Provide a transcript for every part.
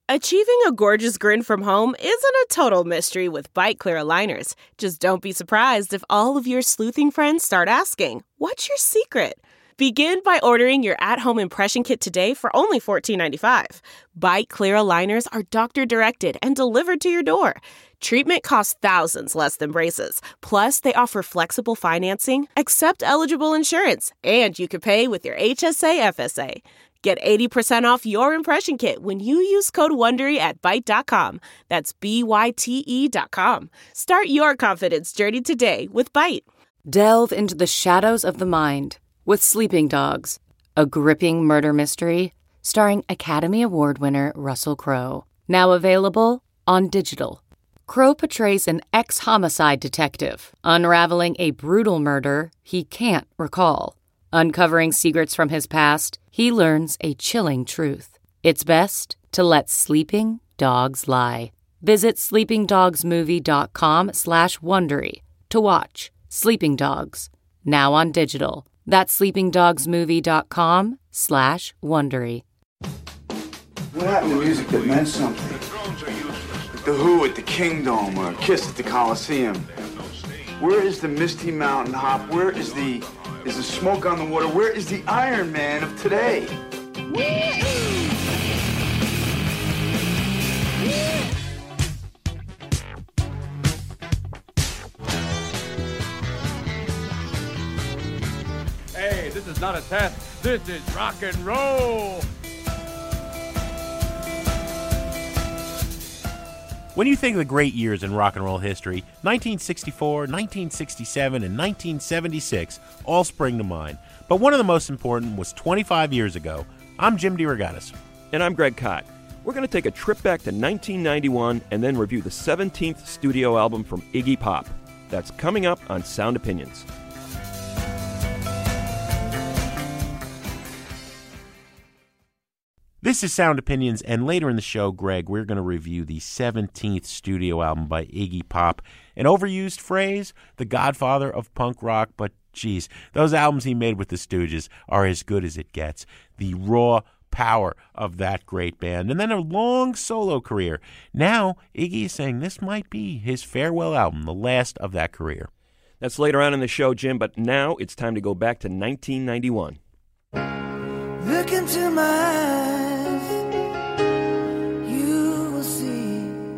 Achieving a gorgeous grin from home isn't a total mystery with Byte Clear aligners. Just don't be surprised if all of your sleuthing friends start asking, "What's your secret?" Begin by ordering your at-home impression kit today for only $14.95. Byte Clear aligners are doctor-directed and delivered to your door. Treatment costs thousands less than braces. Plus, they offer flexible financing, accept eligible insurance, and you can pay with your HSA FSA. Get 80% off your impression kit when you use code WONDERY at Byte.com. That's BYTE.com. Start your confidence journey today with Byte. Delve into the shadows of the mind with Sleeping Dogs, a gripping murder mystery starring Academy Award winner Russell Crowe. Now available on digital. Crowe portrays an ex-homicide detective unraveling a brutal murder he can't recall. Uncovering secrets from his past, he learns a chilling truth. It's best to let sleeping dogs lie. Visit sleepingdogsmovie.com/Wondery to watch Sleeping Dogs, now on digital. That's sleepingdogsmovie.com/Wondery. What happened to music that meant something? Like the Who at the Kingdom or Kiss at the Coliseum. Where is the Misty Mountain Hop? Where is the smoke on the water? Where is the Iron Man of today? Hey, this is not a test. This is rock and roll. When you think of the great years in rock and roll history, 1964, 1967, and 1976 all spring to mind. But one of the most important was 25 years ago. I'm Jim DeRogatis. And I'm Greg Kot. We're going to take a trip back to 1991 and then review the 17th studio album from Iggy Pop. That's coming up on Sound Opinions. This is Sound Opinions, and later in the show, Greg, we're going to review the 17th studio album by Iggy Pop. An overused phrase, the godfather of punk rock, but geez, those albums he made with the Stooges are as good as it gets. The raw power of that great band. And then a long solo career. Now, Iggy is saying this might be his farewell album, the last of that career. That's later on in the show, Jim, but now it's time to go back to 1991. Look into my eyes, you will see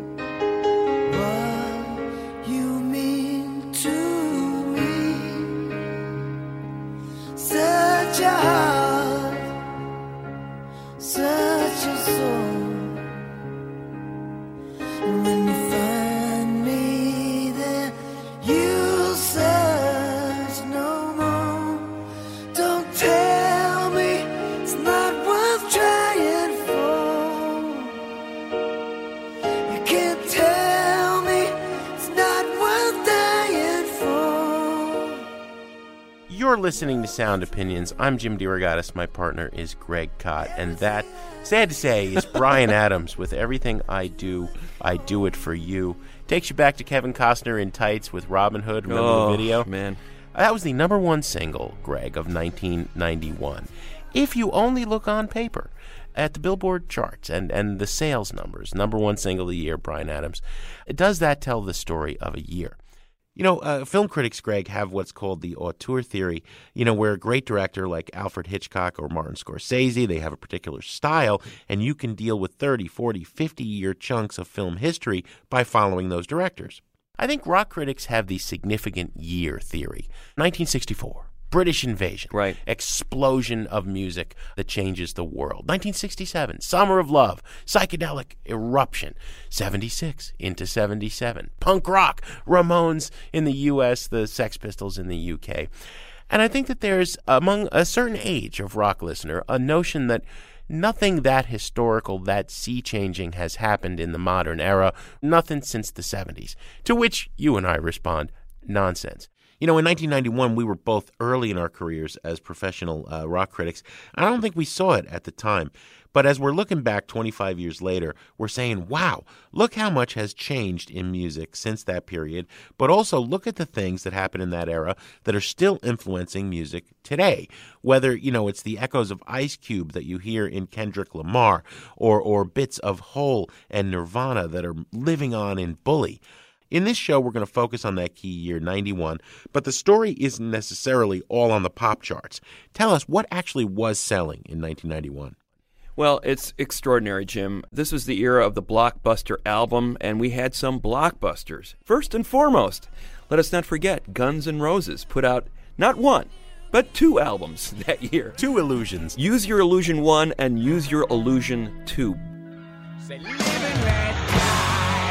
what you mean to me. Such a heart, such a soul. And when you find me there, you'll search no more. Don't tell me it's not worth trying for. You can't tell me it's not worth dying for. You're listening to Sound Opinions. I'm Jim DeRogatis. My partner is Greg Kot. And that, sad to say, is Bryan Adams with Everything I Do It For You. Takes you back to Kevin Costner in tights with Robin Hood. Remember the video? Man. That was the number one single, Greg, of 1991. If you only look on paper at the Billboard charts and the sales numbers, number one single of the year, Bryan Adams, does that tell the story of a year? You know, film critics, Greg, have what's called the auteur theory, where a great director like Alfred Hitchcock or Martin Scorsese, they have a particular style, and you can deal with 30, 40, 50-year chunks of film history by following those directors. I think rock critics have the significant year theory. 1964. British invasion, right? Explosion of music that changes the world. 1967, Summer of Love, psychedelic eruption. 76 into 77, punk rock, Ramones in the U.S., the Sex Pistols in the U.K. And I think that there's, among a certain age of rock listener, a notion that nothing that historical, that sea-changing has happened in the modern era, nothing since the 70s. To which you and I respond, nonsense. You know, in 1991, we were both early in our careers as professional rock critics. I don't think we saw it at the time. But as we're looking back 25 years later, we're saying, wow, look how much has changed in music since that period. But also look at the things that happened in that era that are still influencing music today. Whether, you know, it's the echoes of Ice Cube that you hear in Kendrick Lamar or bits of Hole and Nirvana that are living on in Bully. In this show, we're going to focus on that key year, 91, but the story isn't necessarily all on the pop charts. Tell us, what actually was selling in 1991? Well, it's extraordinary, Jim. This was the era of the blockbuster album, and we had some blockbusters. First and foremost, let us not forget, Guns N' Roses put out not one, but 2 albums that year. 2 Illusions. Use Your Illusion 1 and Use Your Illusion 2. Say, live and let die.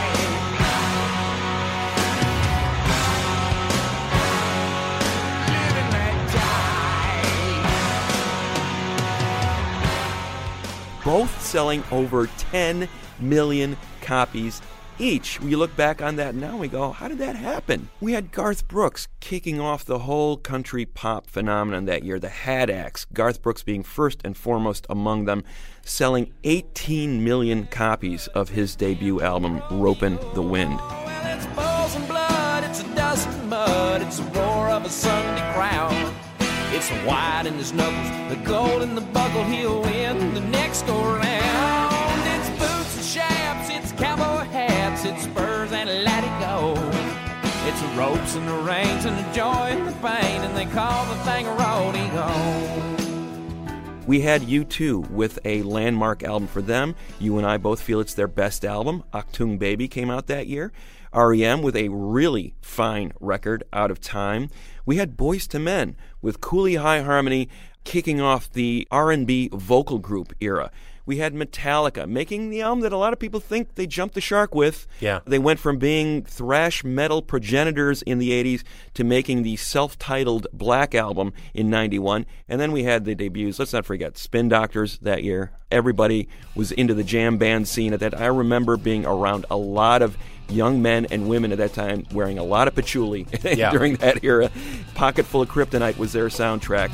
Live and let die. Both selling over 10 million copies each. We look back on that now and we go, how did that happen? We had Garth Brooks kicking off the whole country pop phenomenon that year, the Had Acts, Garth Brooks being first and foremost among them, selling 18 million copies of his debut album, Ropin' the Wind. Well, it's balls and blood, it's a dust and mud, it's a roar of a Sunday crowd. It's the white in his knuckles, the gold in the buckle, he'll win the next go round. It's boots and chaps, it's cowboy hats, it's spurs and let it go. It's the ropes and the reins and the joy and the pain, and they call the thing a rodeo. We had U2 with a landmark album for them. You and I both feel it's their best album. Achtung Baby came out that year. R.E.M. with a really fine record, Out of Time. We had Boyz II Men with Cooley High Harmony kicking off the R&B vocal group era. We had Metallica making the album that a lot of people think they jumped the shark with. Yeah. They went from being thrash metal progenitors in the 80s to making the self-titled Black Album in 91. And then we had the debuts. Let's not forget Spin Doctors that year. Everybody was into the jam band scene at that. I remember being around a lot of young men and women at that time wearing a lot of patchouli during that era. Pocket Full of Kryptonite was their soundtrack.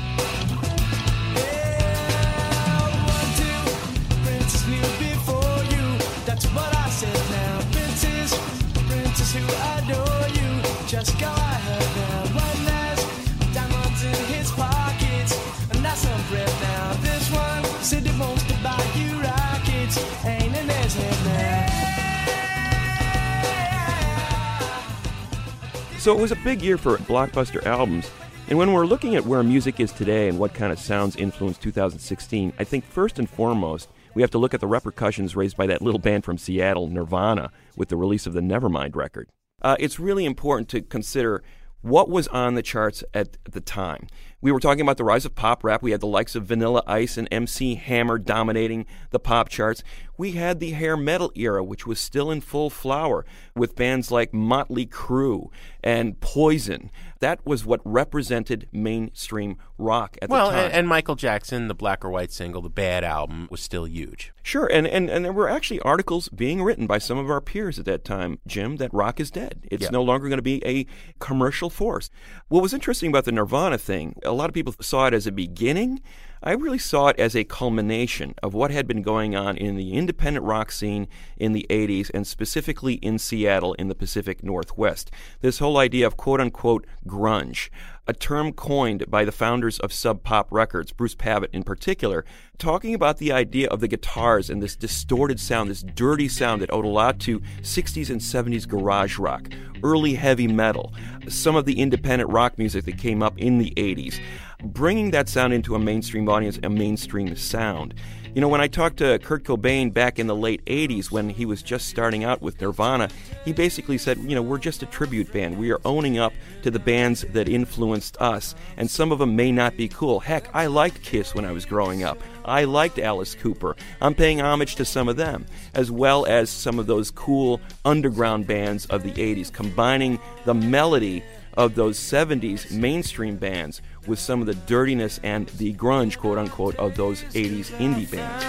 So it was a big year for blockbuster albums. And when we're looking at where music is today and what kind of sounds influenced 2016, I think first and foremost, we have to look at the repercussions raised by that little band from Seattle, Nirvana, with the release of the Nevermind record. It's really important to consider what was on the charts at the time. We were talking about the rise of pop rap. We had the likes of Vanilla Ice and MC Hammer dominating the pop charts. We had the hair metal era, which was still in full flower, with bands like Motley Crue and Poison. That was what represented mainstream rock at the time. Well, and Michael Jackson, the Black or White single, the Bad album, was still huge. Sure, and there were actually articles being written by some of our peers at that time, Jim, that rock is dead. It's no longer going to be a commercial force. What was interesting about the Nirvana thing, a lot of people saw it as a beginning. I really saw it as a culmination of what had been going on in the independent rock scene in the 80s, and specifically in Seattle in the Pacific Northwest. This whole idea of quote-unquote grunge, a term coined by the founders of Sub Pop Records, Bruce Pavitt in particular, talking about the idea of the guitars and this distorted sound, this dirty sound that owed a lot to 60s and 70s garage rock, early heavy metal, some of the independent rock music that came up in the 80s, bringing that sound into a mainstream audience, a mainstream sound. You know, when I talked to Kurt Cobain back in the late 80s when he was just starting out with Nirvana, he basically said, you know, we're just a tribute band. We are owning up to the bands that influenced us, and some of them may not be cool. Heck, I liked Kiss when I was growing up. I liked Alice Cooper. I'm paying homage to some of them, as well as some of those cool underground bands of the 80s, combining the melody of those 70s mainstream bands with some of the dirtiness and the grunge, quote-unquote, of those 80s indie bands.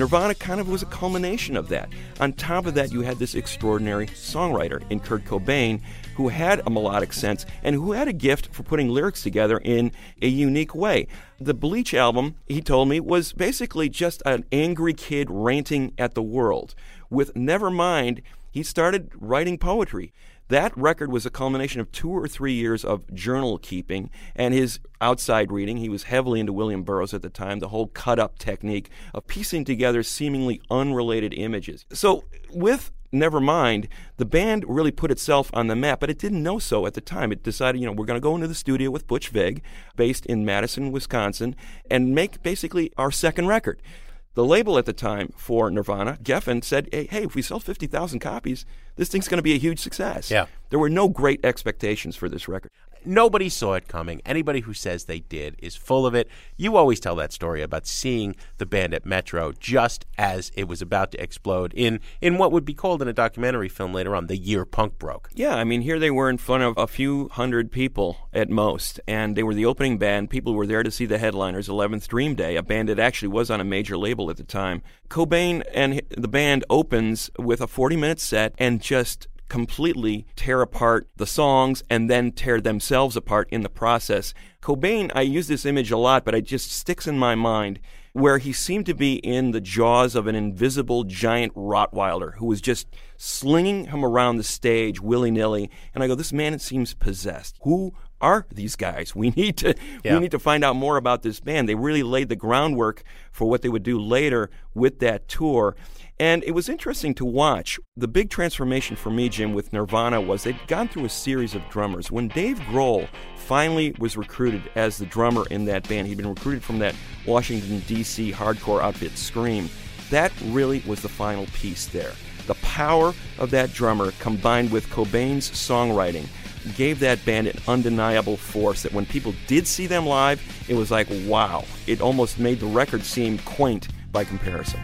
Nirvana kind of was a culmination of that. On top of that, you had this extraordinary songwriter in Kurt Cobain who had a melodic sense and who had a gift for putting lyrics together in a unique way. The Bleach album, he told me, was basically just an angry kid ranting at the world. With Nevermind, he started writing poetry. That record was a culmination of 2 or 3 years of journal keeping and his outside reading. He was heavily into William Burroughs at the time, the whole cut-up technique of piecing together seemingly unrelated images. So with Nevermind, the band really put itself on the map, but it didn't know so at the time. It decided, we're going to go into the studio with Butch Vig, based in Madison, Wisconsin, and make basically our second record. The label at the time for Nirvana, Geffen, said, hey, if we sell 50,000 copies, this thing's going to be a huge success. Yeah. There were no great expectations for this record. Nobody saw it coming. Anybody who says they did is full of it. You always tell that story about seeing the band at Metro just as it was about to explode in what would be called in a documentary film later on, the year punk broke. Yeah, I mean, here they were in front of a few hundred people at most, and they were the opening band. People were there to see the headliners, 11th Dream Day, a band that actually was on a major label at the time. Cobain and the band opens with a 40-minute set and just completely tear apart the songs and then tear themselves apart in the process. Cobain, I use this image a lot, but it just sticks in my mind, where he seemed to be in the jaws of an invisible giant Rottweiler who was just slinging him around the stage willy-nilly. And I go, this man seems possessed. Who are these guys? We need to find out more about this band. They really laid the groundwork for what they would do later with that tour. And it was interesting to watch. The big transformation for me, Jim, with Nirvana was they'd gone through a series of drummers. When Dave Grohl finally was recruited as the drummer in that band, he'd been recruited from that Washington, D.C. hardcore outfit, Scream. That really was the final piece there. The power of that drummer combined with Cobain's songwriting gave that band an undeniable force that when people did see them live, it was like, wow. It almost made the record seem quaint by comparison.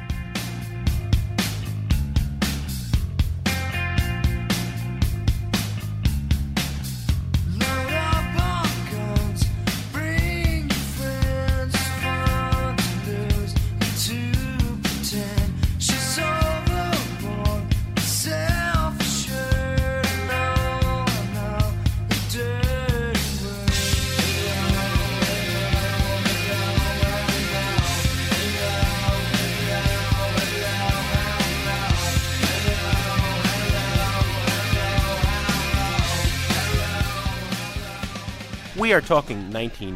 We are talking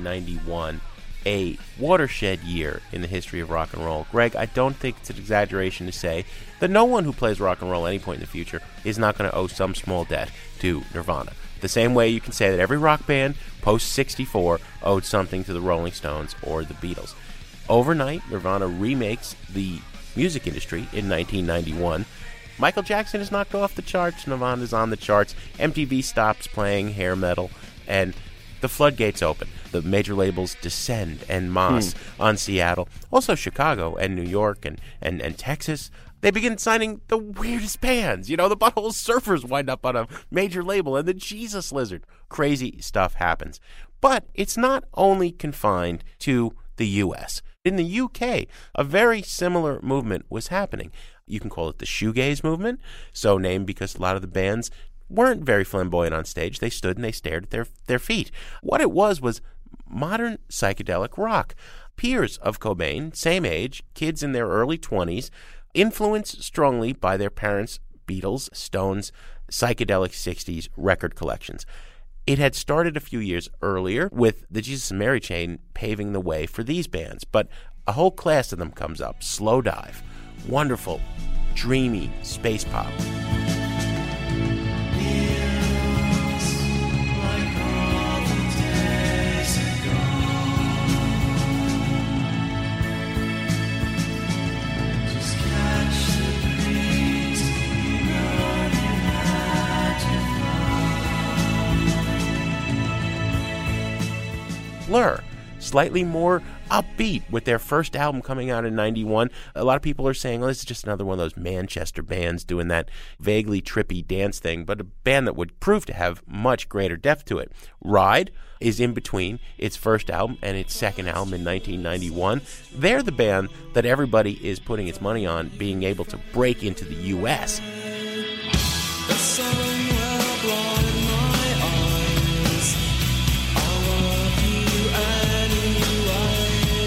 1991, a watershed year in the history of rock and roll. Greg, I don't think it's an exaggeration to say that no one who plays rock and roll at any point in the future is not going to owe some small debt to Nirvana. The same way you can say that every rock band post-64 owed something to the Rolling Stones or the Beatles. Overnight, Nirvana remakes the music industry in 1991. Michael Jackson is knocked off the charts, Nirvana's on the charts, MTV stops playing hair metal, and the floodgates open. The major labels descend en masse on Seattle, also Chicago and New York and Texas. They begin signing the weirdest bands. The Butthole Surfers wind up on a major label, and the Jesus Lizard. Crazy stuff happens. But it's not only confined to the U.S. In the U.K., a very similar movement was happening. You can call it the shoegaze movement, so named because a lot of the bands weren't very flamboyant on stage. They stood and they stared at their feet. What it was modern psychedelic rock. Peers of Cobain, same age, kids in their early 20s, influenced strongly by their parents' Beatles, Stones, psychedelic 60s record collections. It had started a few years earlier with the Jesus and Mary Chain paving the way for these bands, but a whole class of them comes up. Slow Dive, wonderful, dreamy space pop. Blur, slightly more upbeat with their first album coming out in 91. A lot of people are saying, this is just another one of those Manchester bands doing that vaguely trippy dance thing, but a band that would prove to have much greater depth to it. Ride is in between its first album and its second album in 1991. They're the band that everybody is putting its money on being able to break into the U.S. The sun will blow in my eyes. I love you anyway.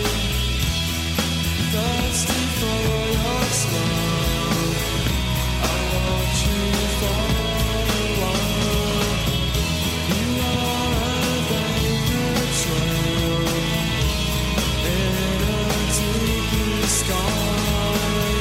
Thirsty for your smile. I want you for a while. You are a vapor trail in a deep blue sky.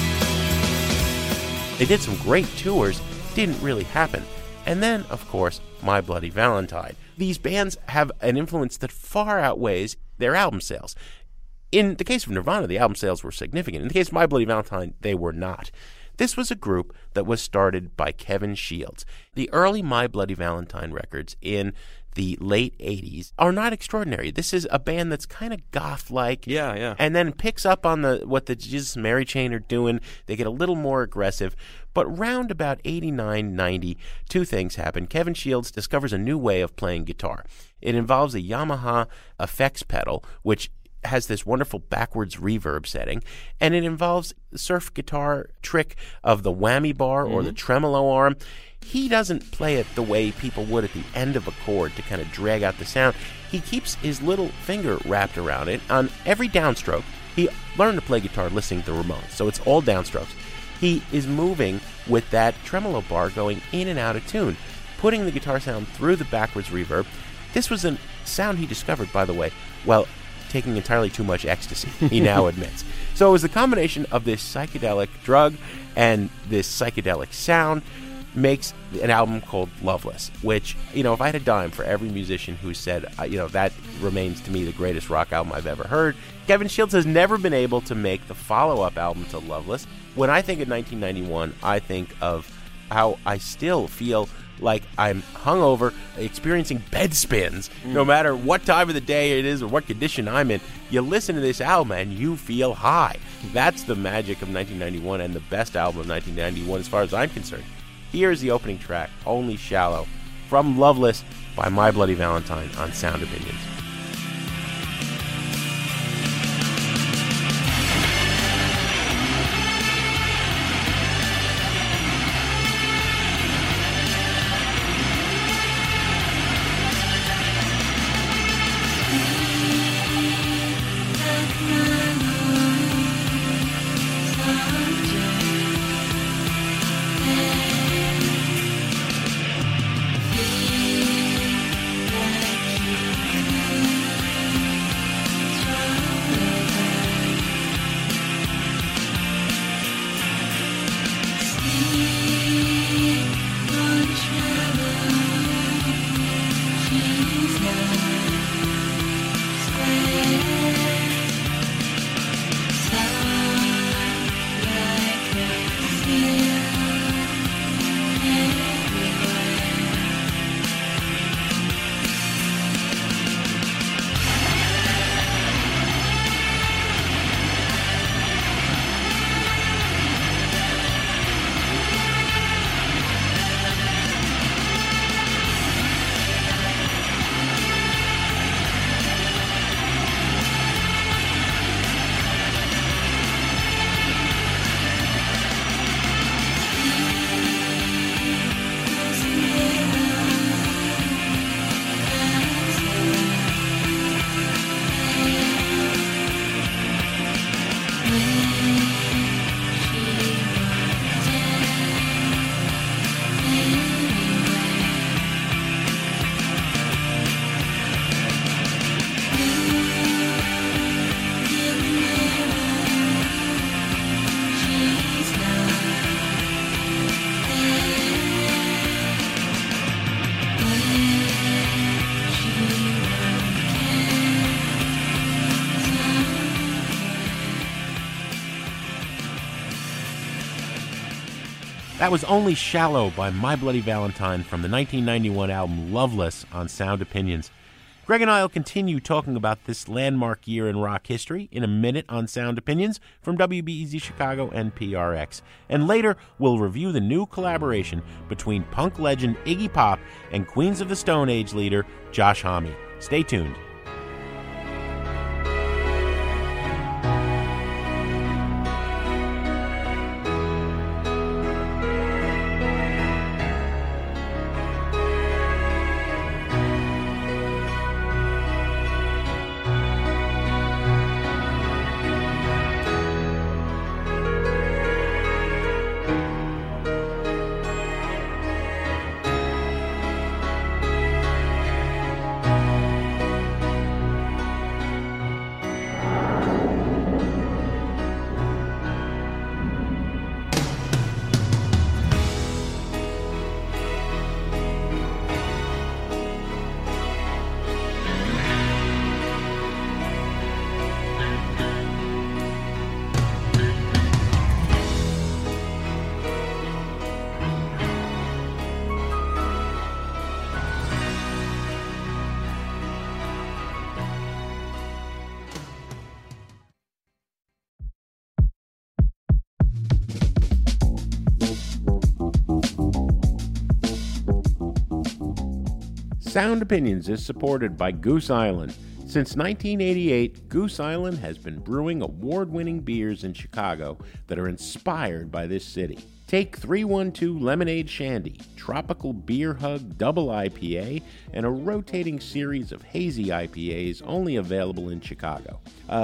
They did some great tours. Didn't really happen. And then, of course, My Bloody Valentine. These bands have an influence that far outweighs their album sales. In the case of Nirvana, the album sales were significant. In the case of My Bloody Valentine, they were not. This was a group that was started by Kevin Shields. The early My Bloody Valentine records in the late 80s are not extraordinary. This is a band that's kind of goth-like. Yeah. And then picks up on what the Jesus and Mary Chain are doing. They get a little more aggressive. But round about 89, 90, two things happen. Kevin Shields discovers a new way of playing guitar. It involves a Yamaha effects pedal, which has this wonderful backwards reverb setting, and it involves the surf guitar trick of the whammy bar or the tremolo arm. He doesn't play it the way people would at the end of a chord to kind of drag out the sound. He keeps his little finger wrapped around it. On every downstroke, he learned to play guitar listening to the Ramones, so it's all downstrokes. He is moving with that tremolo bar going in and out of tune, putting the guitar sound through the backwards reverb. This was a sound he discovered, by the way, while taking entirely too much ecstasy, he now admits. So it was the combination of this psychedelic drug and this psychedelic sound makes an album called Loveless, which, if I had a dime for every musician who said, that remains to me the greatest rock album I've ever heard, Kevin Shields has never been able to make the follow-up album to Loveless. When I think of 1991, I think of how I still feel like I'm hungover, experiencing bed spins, no matter what time of the day it is or what condition I'm in. You listen to this album and you feel high. That's the magic of 1991 and the best album of 1991 as far as I'm concerned. Here is the opening track, Only Shallow, from Loveless by My Bloody Valentine on Sound Opinions. That was Only Shallow by My Bloody Valentine from the 1991 album Loveless on Sound Opinions. Greg and I will continue talking about this landmark year in rock history in a minute on Sound Opinions from WBEZ Chicago and PRX. And later, we'll review the new collaboration between punk legend Iggy Pop and Queens of the Stone Age leader Josh Homme. Stay tuned. Sound Opinions is supported by Goose Island. Since 1988, Goose Island has been brewing award-winning beers in Chicago that are inspired by this city. Take 312 Lemonade Shandy, Tropical Beer Hug Double IPA, and a rotating series of hazy IPAs only available in Chicago.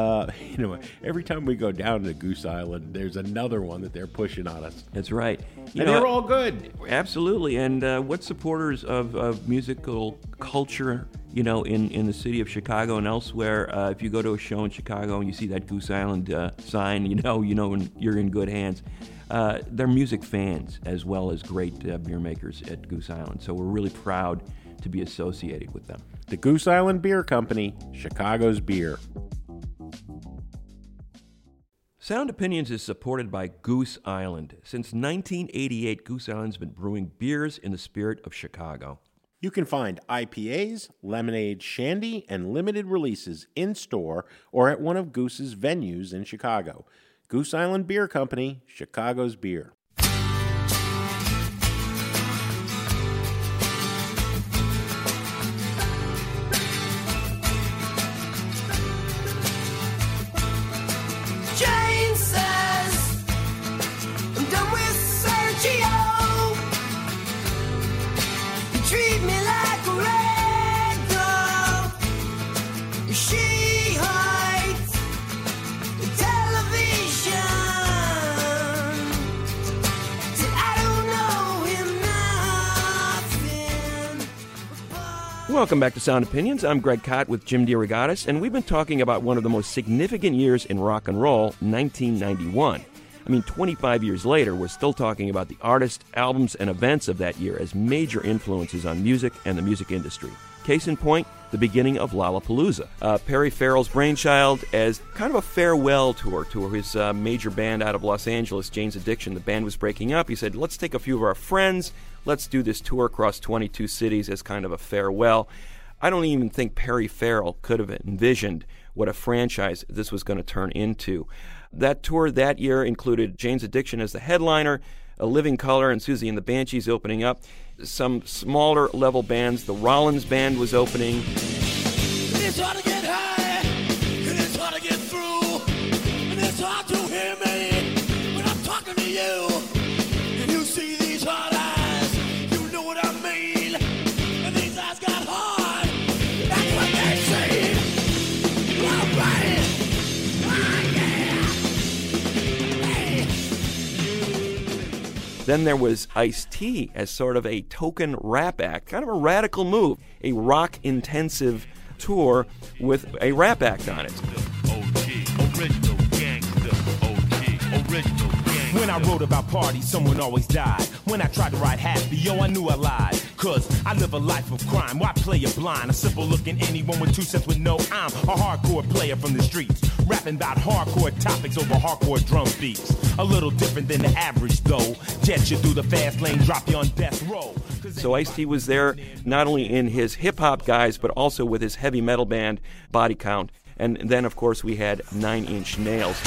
Every time we go down to Goose Island, there's another one that they're pushing on us. That's right. They're all good. Absolutely. And what supporters of musical culture, in the city of Chicago and elsewhere, if you go to a show in Chicago and you see that Goose Island sign, you're in good hands. They're music fans as well as great beer makers at Goose Island. So we're really proud to be associated with them. The Goose Island Beer Company, Chicago's beer. Sound Opinions is supported by Goose Island. Since 1988, Goose Island's been brewing beers in the spirit of Chicago. You can find IPAs, lemonade, shandy, and limited releases in-store or at one of Goose's venues in Chicago. Goose Island Beer Company, Chicago's beer. Jane says, I'm done with Sergio. You treat me like a rag doll. She hides the television. Said I don't know him nothing. Welcome back to Sound Opinions. I'm Greg Kot with Jim DeRogatis, and we've been talking about one of the most significant years in rock and roll, 1991. 25 years later, we're still talking about the artists, albums, and events of that year as major influences on music and the music industry. Case in point, the beginning of Lollapalooza. Perry Farrell's brainchild as kind of a farewell tour to his major band out of Los Angeles, Jane's Addiction. The band was breaking up. He said, let's take a few of our friends. Let's do this tour across 22 cities as kind of a farewell. I don't even think Perry Farrell could have envisioned what a franchise this was going to turn into. That tour that year included Jane's Addiction as the headliner, A Living Colour and Susie and the Banshees opening up, some smaller level bands. The Rollins Band was opening. It's hard to get high, and it's hard to get through, and it's hard to hear me when I'm talking to you. And you see these hard eyes, you know what I mean, and these eyes got hard, that's what they say. All right, Then there was Ice-T as sort of a token rap act, kind of a radical move, a rock-intensive tour with a rap act on it. When I wrote about parties, someone always died. When I tried to write happy, yo, I knew I lied. Cause I live a life of crime. Why play it blind? A simple looking anyone with 2 cents would know I'm a hardcore player from the streets. rapping about hardcore topics over hardcore drum beats. A little different than the average, though. Jet you through the fast lane, drop you on death row. So Ice-T was there not only in his hip-hop guys, but also with his heavy metal band, Body Count. And then, of course, we had 9 Inch Nails.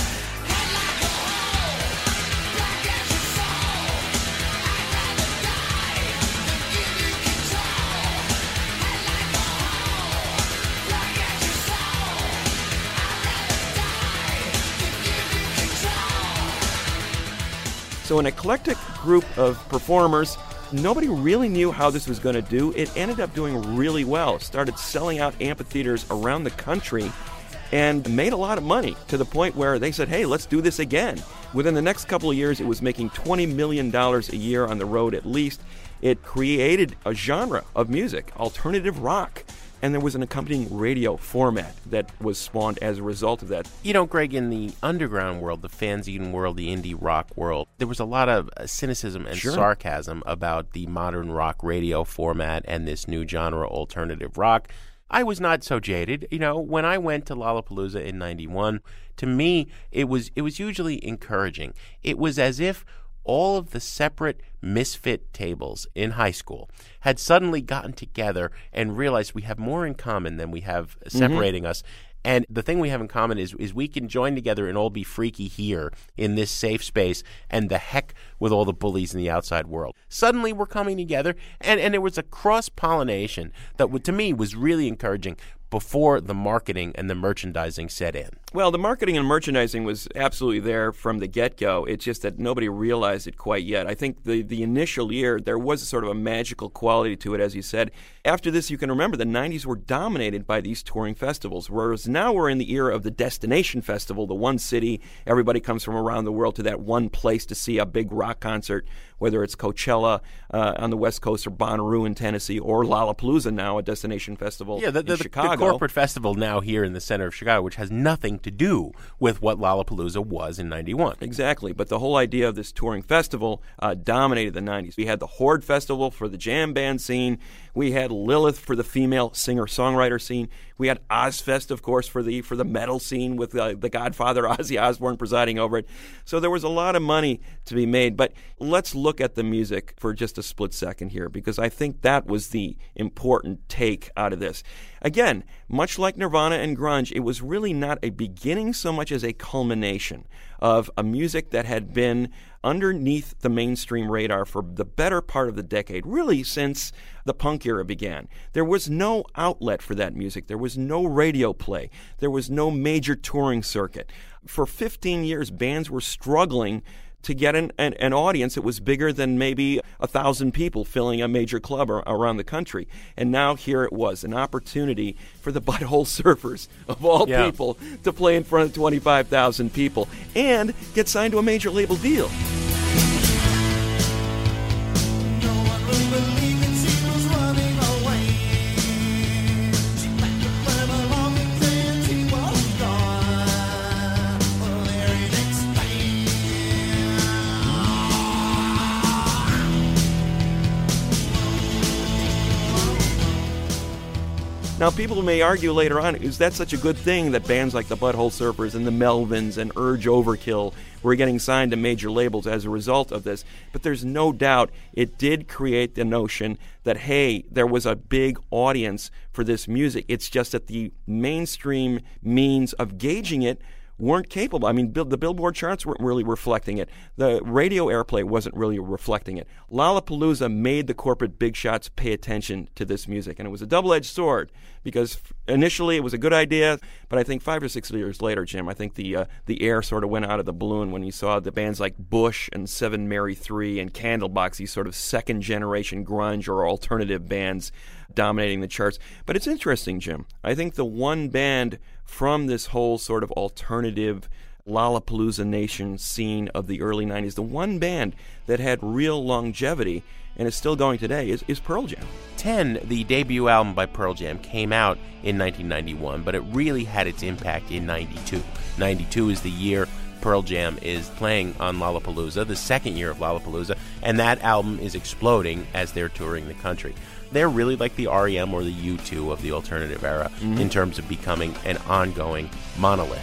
So an eclectic group of performers. Nobody really knew how this was going to do. It ended up doing really well. It started selling out amphitheaters around the country and made a lot of money to the point where they said, hey, let's do this again. Within the next couple of years, it was making $20 million a year on the road at least. It created a genre of music, alternative rock. And there was an accompanying radio format that was spawned as a result of that. You know, Greg, in the underground world, the fanzine world, the indie rock world, there was a lot of cynicism and sarcasm about the modern rock radio format and this new genre, alternative rock. I was not so jaded. You know, when I went to Lollapalooza in 91, to me, it was usually encouraging. It was as if all of the separate misfit tables in high school had suddenly gotten together and realized we have more in common than we have separating us. And the thing we have in common is we can join together and all be freaky here in this safe space, and the heck with all the bullies in the outside world. Suddenly we're coming together, and there was a cross-pollination that to me was really encouraging before the marketing and the merchandising set in. Well, the marketing and merchandising was absolutely there from the get-go. It's just that nobody realized it quite yet. I think the initial year, there was sort of a magical quality to it, as you said. After this, you can remember the 90s were dominated by these touring festivals, whereas now we're in the era of the destination festival, the one city, everybody comes from around the world to that one place to see a big rock concert, whether it's Coachella on the West Coast or Bonnaroo in Tennessee or Lollapalooza now, a destination festival in Chicago. The corporate festival now here in the center of Chicago, which has nothing to do with what Lollapalooza was in 91. Exactly, but the whole idea of this touring festival dominated the 90s. We had the Horde Festival for the jam band scene. We had Lilith for the female singer-songwriter scene. We had Ozfest, of course, for the metal scene with the Godfather Ozzy Osbourne presiding over it. So there was a lot of money to be made. But let's look at the music for just a split second here, because I think that was the important take out of this. Again, much like Nirvana and grunge, it was really not a beginning so much as a culmination of a music that had been underneath the mainstream radar for the better part of the decade, really since the punk era began. There was no outlet for that music. There was no radio play. There was no major touring circuit. For 15 years, bands were struggling to get an audience that was bigger than maybe 1,000 people filling a major club around the country. And now here it was, an opportunity for the Butthole Surfers, of all people, to play in front of 25,000 people and get signed to a major label deal. Now, people may argue later on, is that such a good thing that bands like the Butthole Surfers and the Melvins and Urge Overkill were getting signed to major labels as a result of this? But there's no doubt it did create the notion that, hey, there was a big audience for this music. It's just that the mainstream means of gauging it weren't capable. I mean, the Billboard charts weren't really reflecting it. The radio airplay wasn't really reflecting it. Lollapalooza made the corporate big shots pay attention to this music, and it was a double-edged sword because initially it was a good idea, but I think 5 or 6 years later, Jim, I think the air sort of went out of the balloon when you saw the bands like Bush and Seven Mary 3 and Candlebox, these sort of second-generation grunge or alternative bands dominating the charts. But it's interesting, Jim. I think the one band from this whole sort of alternative Lollapalooza Nation scene of the early 90s, the one band that had real longevity and is still going today is Pearl Jam. 10, the debut album by Pearl Jam, came out in 1991, but it really had its impact in 92. 92 is the year Pearl Jam is playing on Lollapalooza, the second year of Lollapalooza, and that album is exploding as they're touring the country. They're really like the REM or the U2 of the alternative era in terms of becoming an ongoing monolith.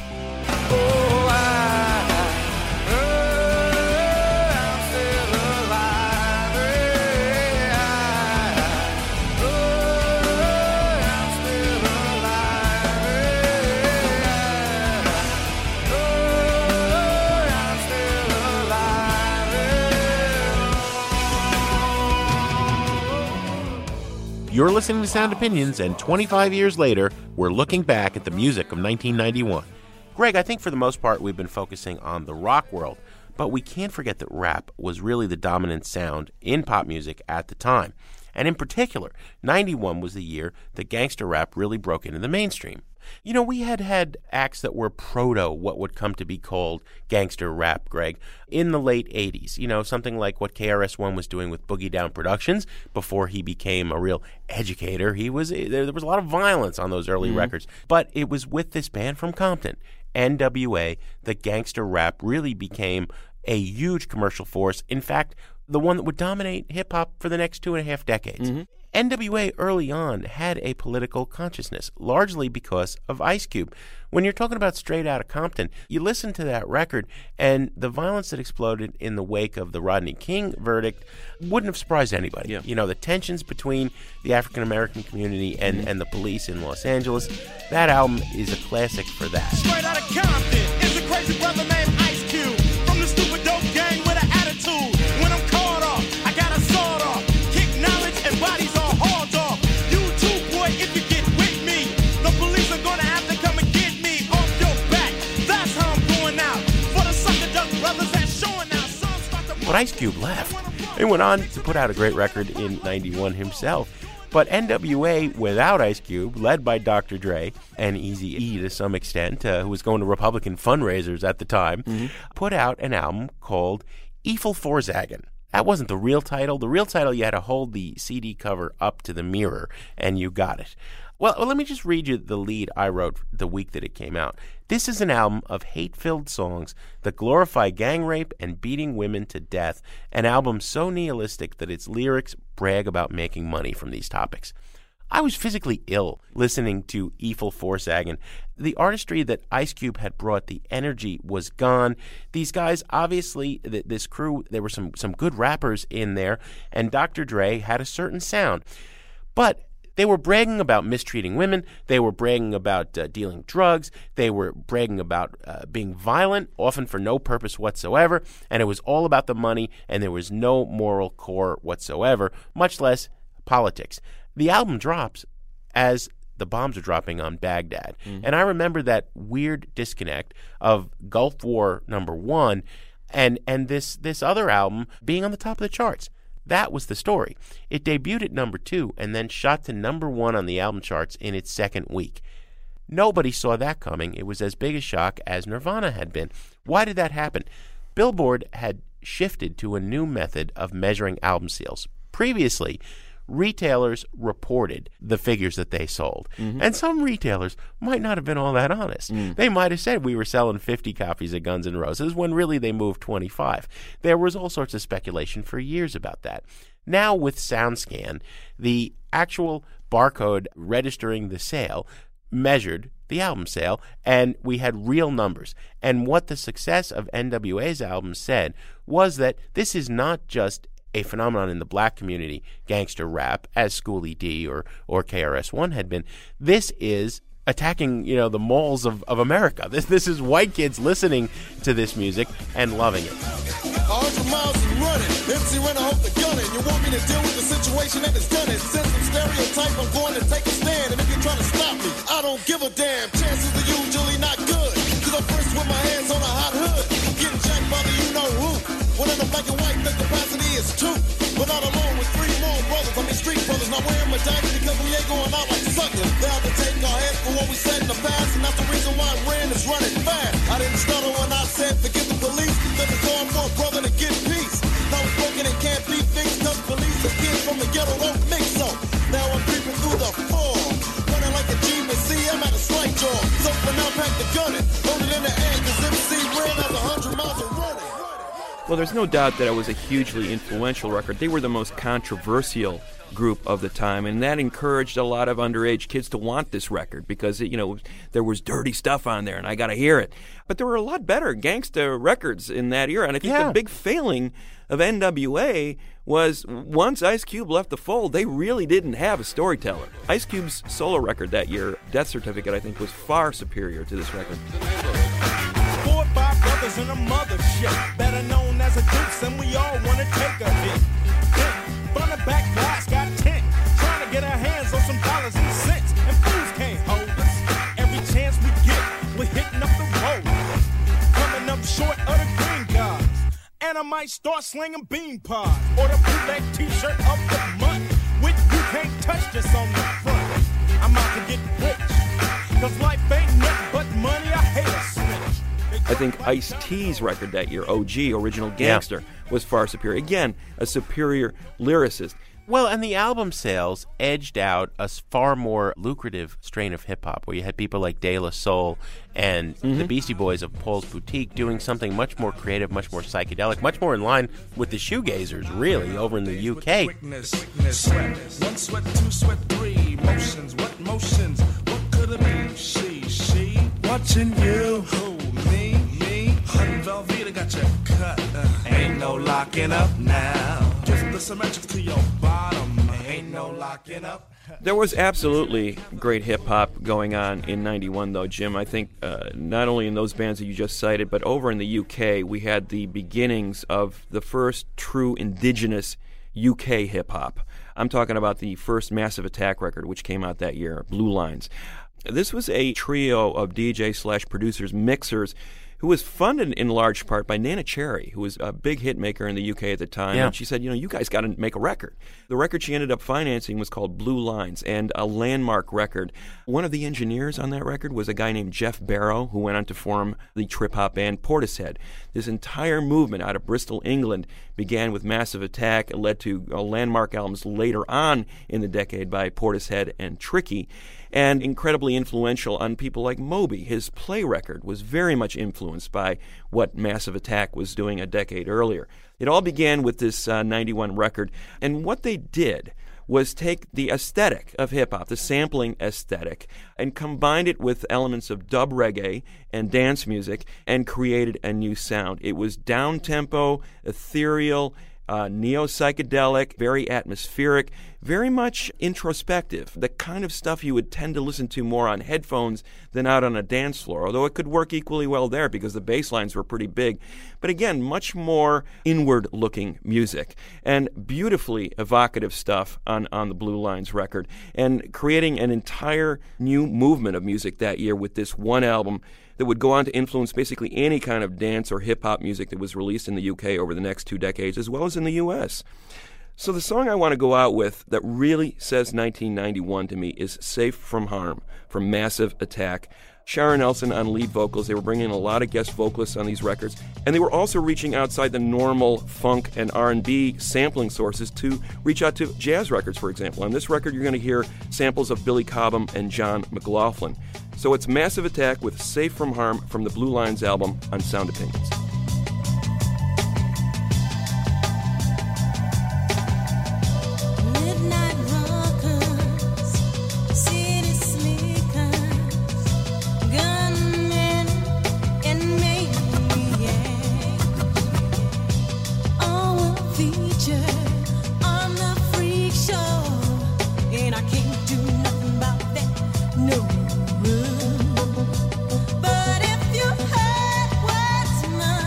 You're listening to Sound Opinions, and 25 years later, we're looking back at the music of 1991. Greg, I think for the most part we've been focusing on the rock world, but we can't forget that rap was really the dominant sound in pop music at the time. And in particular, 91 was the year that gangster rap really broke into the mainstream. You know, we had acts that were proto what would come to be called gangster rap, Greg, in the late 80s. You know, something like what KRS-One was doing with Boogie Down Productions before he became a real educator. There was a lot of violence on those early records. But it was with this band from Compton, NWA, that gangster rap really became a huge commercial force. In fact, the one that would dominate hip-hop for the next 2.5 decades. NWA early on had a political consciousness, largely because of Ice Cube. When you're talking about Straight Outta Compton, you listen to that record, and the violence that exploded in the wake of the Rodney King verdict wouldn't have surprised anybody. Yeah. You know, the tensions between the African-American community and the police in Los Angeles, that album is a classic for that. Straight Outta Compton is a crazy brother named Ice Cube, from the stupid dope gang with an attitude. When I'm caught off, I got a sword off, kick knowledge and bodies all hauled off. You too, boy, if you get with me, the police are gonna have to come and get me off your back. That's how I'm going out for the sucker duck brothers that's showing out. But Ice Cube left. He went on to put out a great record in 91 himself. But NWA, without Ice Cube, led by Dr. Dre and Eazy-E to some extent, who was going to Republican fundraisers at the time, put out an album called Eiffel Vorsagen. That wasn't the real title. The real title, you had to hold the CD cover up to the mirror, and you got it. Well, let me just read you the lead I wrote the week that it came out. This is an album of hate-filled songs that glorify gang rape and beating women to death, an album so nihilistic that its lyrics brag about making money from these topics. I was physically ill listening to Eiffel Vorsagen. The artistry that Ice Cube had brought, the energy was gone. These guys, obviously, this crew, there were some good rappers in there, and Dr. Dre had a certain sound. But they were bragging about mistreating women. They were bragging about dealing drugs. They were bragging about being violent, often for no purpose whatsoever. And it was all about the money, and there was no moral core whatsoever, much less politics. The album drops as the bombs are dropping on Baghdad. And I remember that weird disconnect of Gulf War #1 and this other album being on the top of the charts. That was the story. It debuted at #2 and then shot to #1 on the album charts in its second week. Nobody saw that coming. It was as big a shock as Nirvana had been. Why did that happen? Billboard had shifted to a new method of measuring album sales. Previously, retailers reported the figures that they sold. And some retailers might not have been all that honest. They might have said we were selling 50 copies of Guns N' Roses when really they moved 25. There was all sorts of speculation for years about that. Now with SoundScan, the actual barcode registering the sale measured the album sale, and we had real numbers. And what the success of NWA's album said was that this is not just a phenomenon in the black community, gangster rap, as Schoolie D or KRS-One had been. This is attacking, the malls of America. This is white kids listening to this music and loving it. 100 miles and running, MC Renner hope the gunning. You want me to deal with the situation that is done it. Since I'm stereotype, I'm going to take a stand. And if you're trying to stop me, I don't give a damn. Chances are usually not good, cause I'm first with my hands on a hot hood. Getting jacked by the you-know-who. One in the black and white, the capacity is 2. But not alone with 3 more brothers. I mean street brothers, not wearing medallions because we ain't going out like suckers. They have to take our head for what we said in the past, and that's the reason why Ren is running fast. I didn't stutter when I said forget the police, because it's all for a brother to get peace. Now it's broken and can't be fixed, cause police and kids from the ghetto don't mix so. Now I'm creeping through the fall, running like a G-Man-C, I'm at a slight jaw. So for now, pack the gun and load it in the air, cause MC Ren has 100 miles of running. Well, there's no doubt that it was a hugely influential record. They were the most controversial group of the time, and that encouraged a lot of underage kids to want this record because, there was dirty stuff on there, and I got to hear it. But there were a lot better gangsta records in that era, and I think the big failing of NWA was once Ice Cube left the fold, they really didn't have a storyteller. Ice Cube's solo record that year, Death Certificate, I think, was far superior to this record. 4 or 5 brothers and a mothership, better known as a deuce, and we all want to take a hit. Front and back glass got tint, trying to get our hands on some dollars and cents, and fools can't hold us. Every chance we get, we're hitting up the road, coming up short of the green cards. And I might start slinging bean pods or the bootleg t-shirt of the month with "You Can't Touch This" on the front. I'm out to get rich, cause life ain't nothing but money. I hate a snitch. I think Ice-T's record that year, OG, Original Gangster, was far superior. Again, a superior lyricist. Well, and the album sales edged out a far more lucrative strain of hip-hop, where you had people like De La Soul and the Beastie Boys of Paul's Boutique doing something much more creative, much more psychedelic, much more in line with the shoegazers, really, over in the UK. One sweat, 2 sweat, 3 motions. What motions? What could it be? She watching you. Who? Me? Honey Velveeta got you cut. Ain't no locking up now. Just the symmetrics to your bottom. Ain't no locking up. There was absolutely great hip-hop going on in 91, though, Jim. I think not only in those bands that you just cited, but over in the UK, we had the beginnings of the first true indigenous UK hip-hop. I'm talking about the first Massive Attack record, which came out that year, Blue Lines. This was a trio of DJ/producers, mixers, who was funded in large part by Nana Cherry, who was a big hit maker in the UK at the time. Yeah. And she said, you guys got to make a record. The record she ended up financing was called Blue Lines, and a landmark record. One of the engineers on that record was a guy named Jeff Barrow, who went on to form the trip-hop band Portishead. This entire movement out of Bristol, England, began with Massive Attack. It led to landmark albums later on in the decade by Portishead and Tricky, and incredibly influential on people like Moby. His Play record was very much influenced by what Massive Attack was doing a decade earlier. It all began with this 91 record, and what they did was take the aesthetic of hip-hop, the sampling aesthetic, and combined it with elements of dub reggae and dance music and created a new sound. It was down-tempo, ethereal, neo-psychedelic, very atmospheric, very much introspective, the kind of stuff you would tend to listen to more on headphones than out on a dance floor, although it could work equally well there because the bass lines were pretty big. But again, much more inward-looking music and beautifully evocative stuff on the Blue Lines record, and creating an entire new movement of music that year with this one album that would go on to influence basically any kind of dance or hip-hop music that was released in the UK over the next 2 decades, as well as in the US. So the song I want to go out with that really says 1991 to me is Safe From Harm from Massive Attack. Sharon Nelson on lead vocals. They were bringing in a lot of guest vocalists on these records, and they were also reaching outside the normal funk and R&B sampling sources to reach out to jazz records, for example. On this record, you're going to hear samples of Billy Cobham and John McLaughlin. So it's Massive Attack with Safe From Harm from the Blue Lines album on Sound Opinions. But if you heard what's mine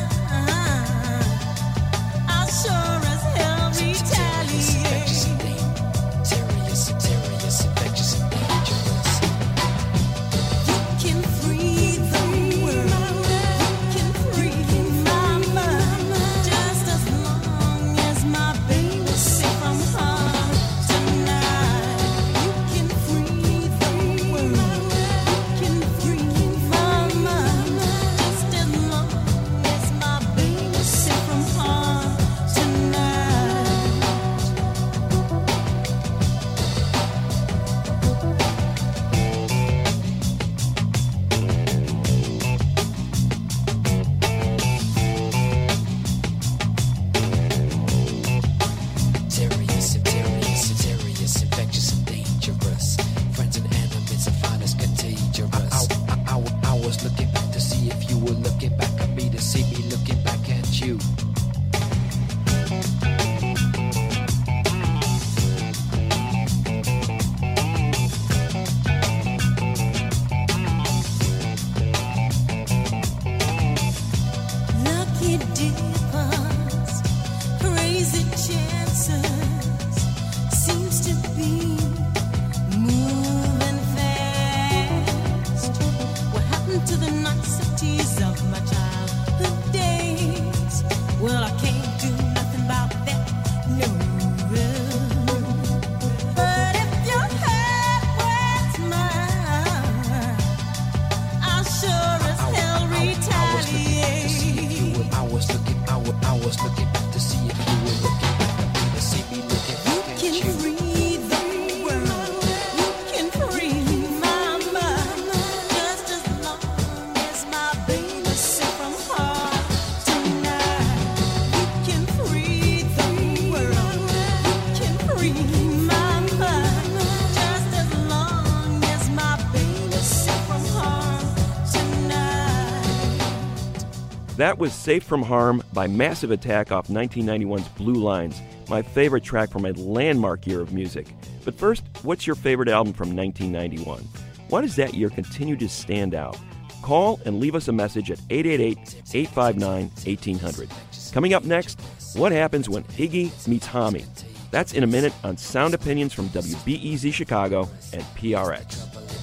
That was Safe from Harm by Massive Attack off 1991's Blue Lines, my favorite track from a landmark year of music. But first, what's your favorite album from 1991? Why does that year continue to stand out? Call and leave us a message at 888-859-1800. Coming up next, what happens when Iggy meets Hami? That's in a minute on Sound Opinions from WBEZ Chicago and PRX.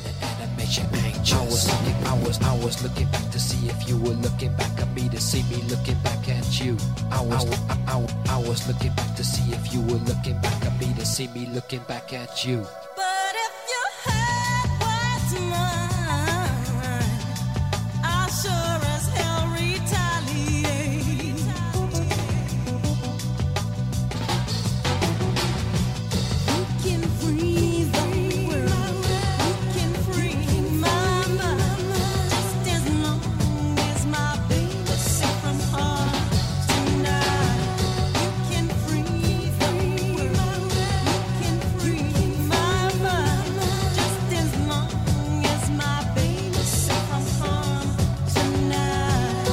I was looking back to see if you were looking back at me to see me looking back at you. I was looking back to see if you were looking back at me to see me looking back at you. But if you had what's mine, I'll sure as hell retaliate. You can free the world, you can free my mind, just as long as my baby safe from harm tonight. You can free the world, you can free my mind, just as long as my baby safe from harm tonight.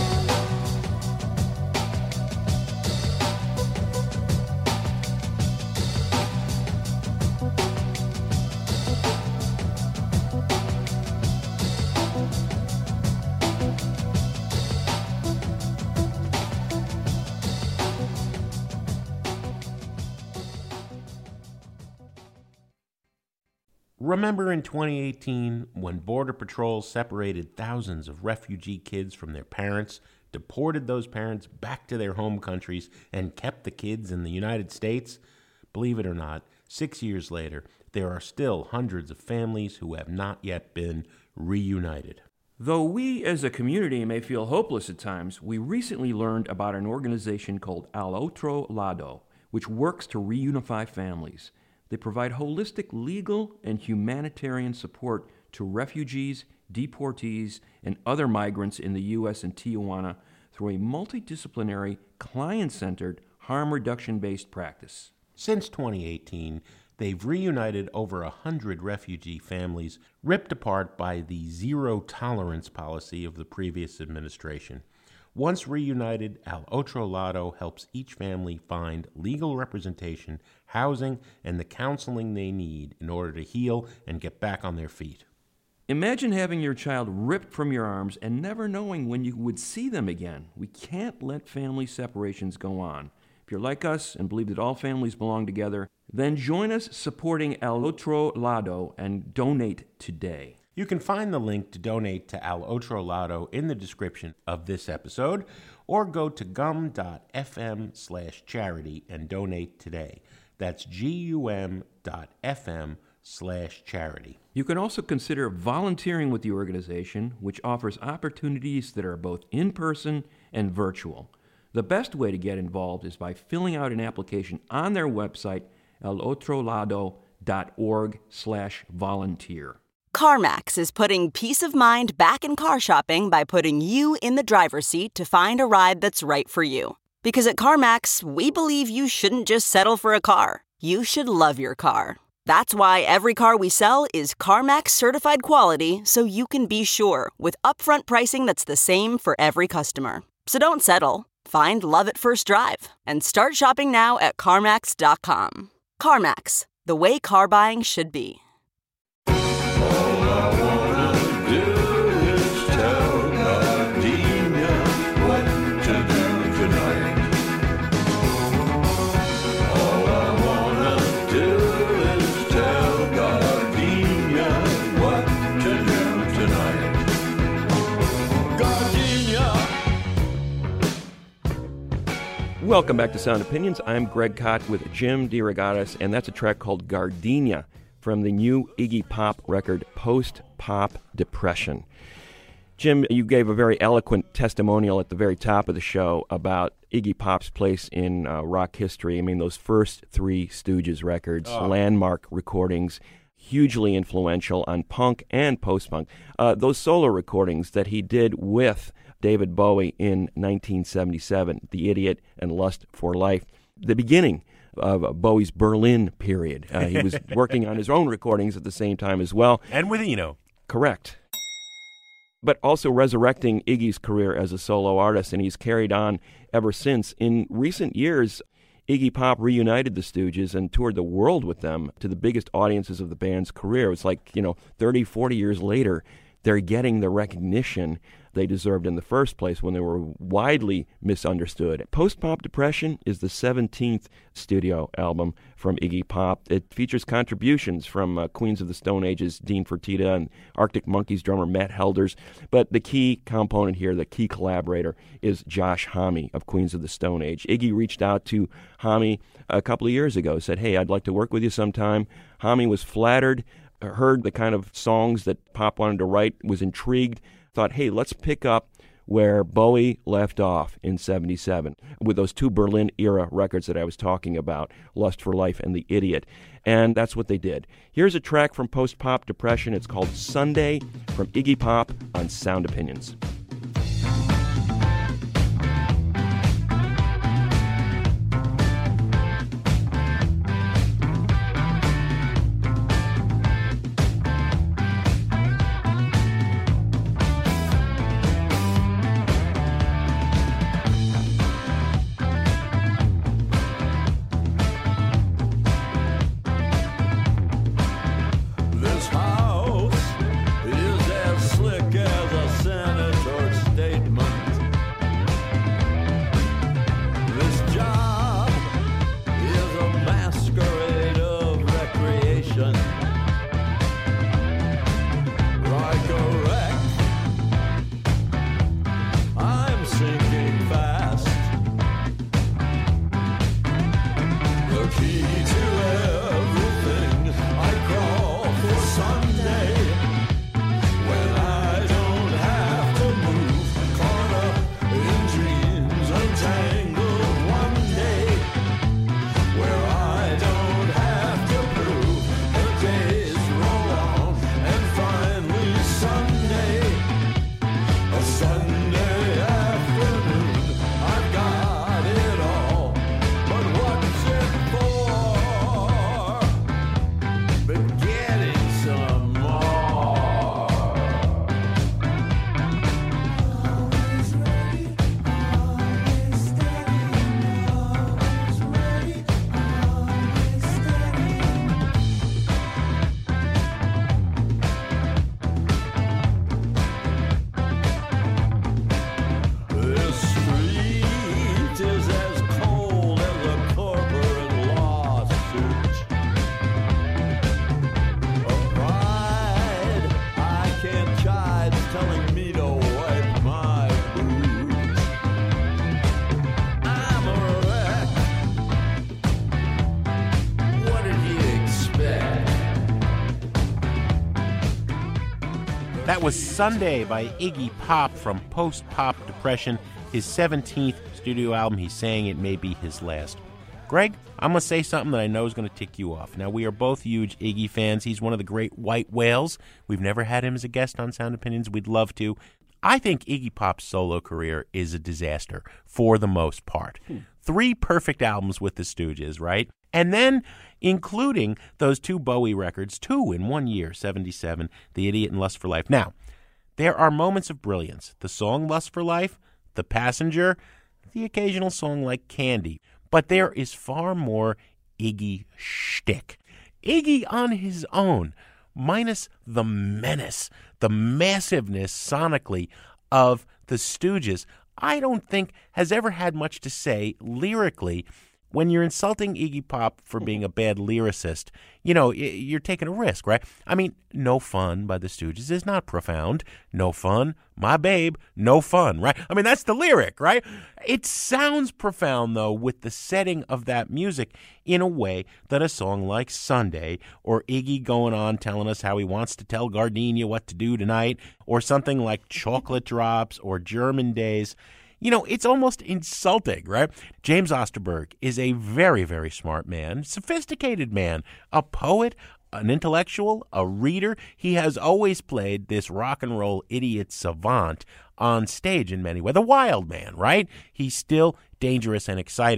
Remember in 2018 when Border Patrol separated thousands of refugee kids from their parents, deported those parents back to their home countries, and kept the kids in the United States? Believe it or not, 6 years later, there are still hundreds of families who have not yet been reunited. Though we as a community may feel hopeless at times, we recently learned about an organization called Al Otro Lado, which works to reunify families. They provide holistic legal and humanitarian support to refugees, deportees, and other migrants in the U.S. and Tijuana through a multidisciplinary, client-centered, harm reduction-based practice. Since 2018, they've reunited over 100 refugee families ripped apart by the zero-tolerance policy of the previous administration. Once reunited, Al Otro Lado helps each family find legal representation, housing, and the counseling they need in order to heal and get back on their feet. Imagine having your child ripped from your arms and never knowing when you would see them again. We can't let family separations go on. If you're like us and believe that all families belong together, then join us supporting Al Otro Lado and donate today. You can find the link to donate to Al Otro Lado in the description of this episode, or go to gum.fm/charity and donate today. That's gum.fm/charity. You can also consider volunteering with the organization, which offers opportunities that are both in-person and virtual. The best way to get involved is by filling out an application on their website, alotrolado.org/volunteer. CarMax is putting peace of mind back in car shopping by putting you in the driver's seat to find a ride that's right for you. Because at CarMax, we believe you shouldn't just settle for a car. You should love your car. That's why every car we sell is CarMax certified quality, so you can be sure with upfront pricing that's the same for every customer. So don't settle. Find love at first drive and start shopping now at CarMax.com. CarMax, the way car buying should be. Welcome back to Sound Opinions. I'm Greg Kot with Jim DeRogatis, and that's a track called Gardenia from the new Iggy Pop record, Post-Pop Depression. Jim, you gave a very eloquent testimonial at the very top of the show about Iggy Pop's place in rock history. I mean, those first three Stooges records, landmark recordings, hugely influential on punk and post-punk. Those solo recordings that he did with David Bowie in 1977, The Idiot and Lust for Life, the beginning of Bowie's Berlin period. He was working on his own recordings at the same time as well. And with Eno. Correct. but also resurrecting Iggy's career as a solo artist, and he's carried on ever since. In recent years, Iggy Pop reunited the Stooges and toured the world with them to the biggest audiences of the band's career. It's like, 30, 40 years later, they're getting the recognition they deserved in the first place when they were widely misunderstood. Post-Pop Depression is the 17th studio album from Iggy Pop. It features contributions from Queens of the Stone Age's Dean Fertitta and Arctic Monkeys drummer Matt Helders. But the key component here, the key collaborator, is Josh Homme of Queens of the Stone Age. Iggy reached out to Homme a couple of years ago, said, "Hey, I'd like to work with you sometime." Homme was flattered, heard the kind of songs that Pop wanted to write, was intrigued, thought, hey, let's pick up where Bowie left off in 77 with those two Berlin-era records that I was talking about, Lust for Life and The Idiot. And that's what they did. Here's a track from Post-Pop Depression. It's called Sunday from Iggy Pop on Sound Opinions. This house is as slick as a senator's statement. This job is a masquerade of recreation. Like a wreck, I'm sinking fast. The key to everything I crawl for Sunday, when I don't have to move, caught up in dreams untangled one day, where I don't have to prove, the days roll on, and finally Sunday, a Sunday afternoon, I've got it all, but what's it for? But getting some more. Always ready, always steady, always ready, always steady. This street is as cold as a corporate lawsuit. A pride I can't chide is telling me to wipe my boots. I'm a wreck. What did you expect? That was Sunday by Iggy Pop from Post-Pop Depression, his 17th studio album. He's saying it may be his last. Greg, I'm going to say something that I know is going to tick you off. Now, we are both huge Iggy fans. He's one of the great white whales. We've never had him as a guest on Sound Opinions. We'd love to. I think Iggy Pop's solo career is a disaster for the most part. 3 perfect albums with the Stooges, right? And then including those 2 Bowie records, 2 in 1 year, 77, The Idiot and Lust for Life. Now, there are moments of brilliance. The song Lust for Life, The Passenger, the occasional song like Candy. But there is far more Iggy shtick. Iggy on his own, minus the menace, the massiveness sonically of the Stooges, I don't think has ever had much to say lyrically. When you're insulting Iggy Pop for being a bad lyricist, you're taking a risk, right? I mean, No Fun by the Stooges is not profound. No fun, my babe, no fun, right? I mean, that's the lyric, right? It sounds profound, though, with the setting of that music in a way that a song like Sunday, or Iggy going on telling us how he wants to tell Gardenia what to do tonight, or something like Chocolate Drops or German Days, it's almost insulting, right? James Osterberg is a very, very smart man, sophisticated man, a poet, an intellectual, a reader. He has always played this rock and roll idiot savant on stage in many ways. The wild man, right? He's still dangerous and exciting.